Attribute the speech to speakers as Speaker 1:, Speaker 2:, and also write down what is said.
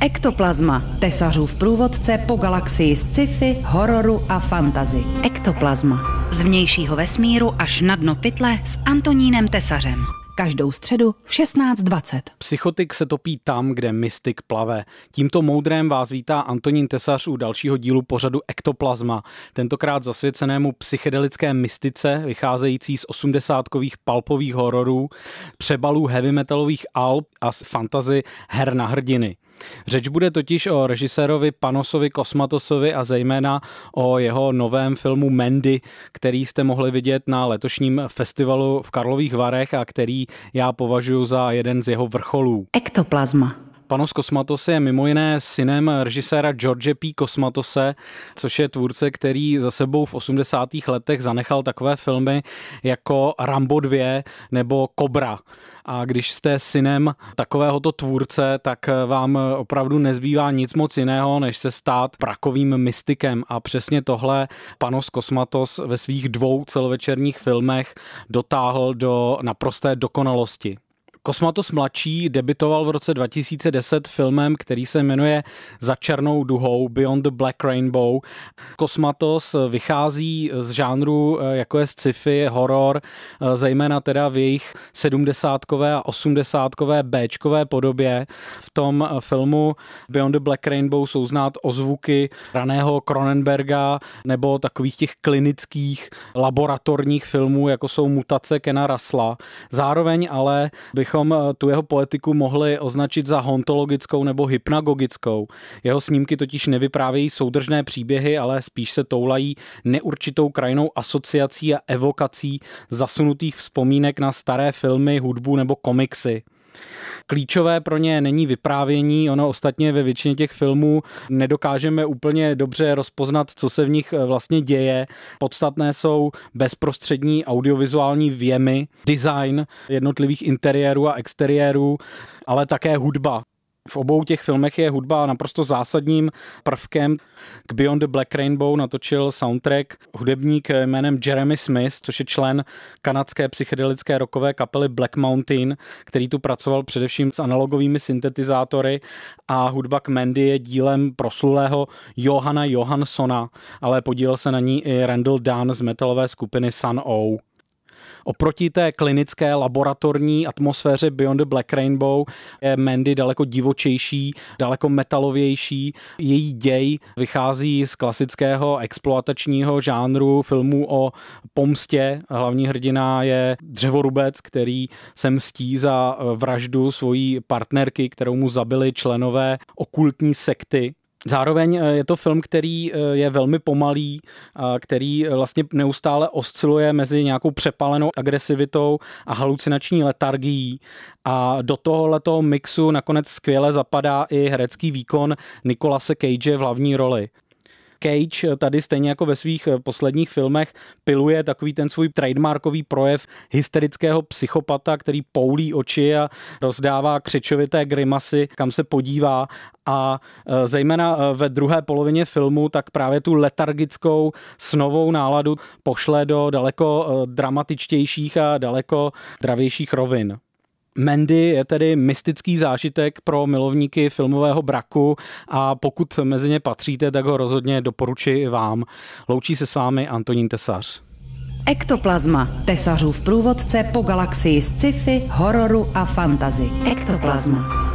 Speaker 1: Ektoplazma, tesařův průvodce po galaxii sci-fi, hororu a fantasy. Ektoplazma. Z vnějšího vesmíru až na dno pytle s Antonínem Tesařem. Každou středu v 16:20.
Speaker 2: Psychotik se topí tam, kde mystik plave. Tímto moudrem vás vítá Antonín Tesař u dalšího dílu pořadu Ektoplazma. Tentokrát zasvěcenému psychedelické mystice, vycházející z 80kových pulpových hororů, přebalů heavy metalových alb a z fantasy her na hrdiny. Řeč bude totiž o režisérovi Panosovi Cosmatosovi a zejména o jeho novém filmu Mandy, který jste mohli vidět na letošním festivalu v Karlových Varech a který já považuji za jeden z jeho vrcholů.
Speaker 1: Ektoplazma.
Speaker 2: Panos Cosmatos je mimo jiné synem režiséra George P. Cosmatose, což je tvůrce, který za sebou v 80. letech zanechal takové filmy jako Rambo 2 nebo Cobra. A když jste synem takovéhoto tvůrce, tak vám opravdu nezbývá nic moc jiného, než se stát prakovým mystikem. A přesně tohle Panos Cosmatos ve svých 2 celovečerních filmech dotáhl do naprosté dokonalosti. Cosmatos mladší debitoval v roce 2010 filmem, který se jmenuje Za černou duhou, Beyond the Black Rainbow. Cosmatos vychází z žánru, jako je sci-fi, horor, zejména teda v jejich 70kové a 80kové Bčkové podobě. V tom filmu Beyond the Black Rainbow jsou znát ozvuky raného Cronenberga nebo takových těch klinických laboratorních filmů, jako jsou Mutace Kena Russella. Zároveň ale bychom tu jeho poetiku mohli označit za hontologickou nebo hypnagogickou. Jeho snímky totiž nevyprávějí soudržné příběhy, ale spíš se toulají neurčitou krajinou asociací a evokací zasunutých vzpomínek na staré filmy, hudbu nebo komiksy. Klíčové pro ně není vyprávění, ono ostatně ve většině těch filmů nedokážeme úplně dobře rozpoznat, co se v nich vlastně děje. Podstatné jsou bezprostřední audiovizuální vjemy, design jednotlivých interiérů a exteriérů, ale také hudba. V obou těch filmech je hudba naprosto zásadním prvkem. K Beyond the Black Rainbow natočil soundtrack hudebník jménem Jeremy Smith, což je člen kanadské psychedelické rockové kapely Black Mountain, který tu pracoval především s analogovými syntetizátory, a hudba k Mandy je dílem proslulého Johana Johanssona, ale podílel se na ní i Randall Dunn z metalové skupiny Sun O. Oproti té klinické laboratorní atmosféře Beyond the Black Rainbow je Mandy daleko divočejší, daleko metalovější. Její děj vychází z klasického exploatačního žánru filmů o pomstě. Hlavní hrdina je dřevorubec, který se mstí za vraždu svojí partnerky, kterou mu zabili členové okultní sekty. Zároveň je to film, který je velmi pomalý, který vlastně neustále osciluje mezi nějakou přepálenou agresivitou a halucinační letargií. A do tohoto mixu nakonec skvěle zapadá i herecký výkon Nicolase Cage v hlavní roli. Cage tady stejně jako ve svých posledních filmech piluje takový ten svůj trademarkový projev hysterického psychopata, který poulí oči a rozdává křečovité grimasy, kam se podívá. A zejména ve druhé polovině filmu tak právě tu letargickou snovou náladu pošle do daleko dramatičtějších a daleko dravějších rovin. Mandy je tedy mystický zážitek pro milovníky filmového braku a pokud mezi ně patříte, tak ho rozhodně doporučuji i vám. Loučí se s vámi Antonín Tesař.
Speaker 1: Ektoplazma, tesařův průvodce po galaxii sci-fi, hororu a fantasy. Ektoplazma.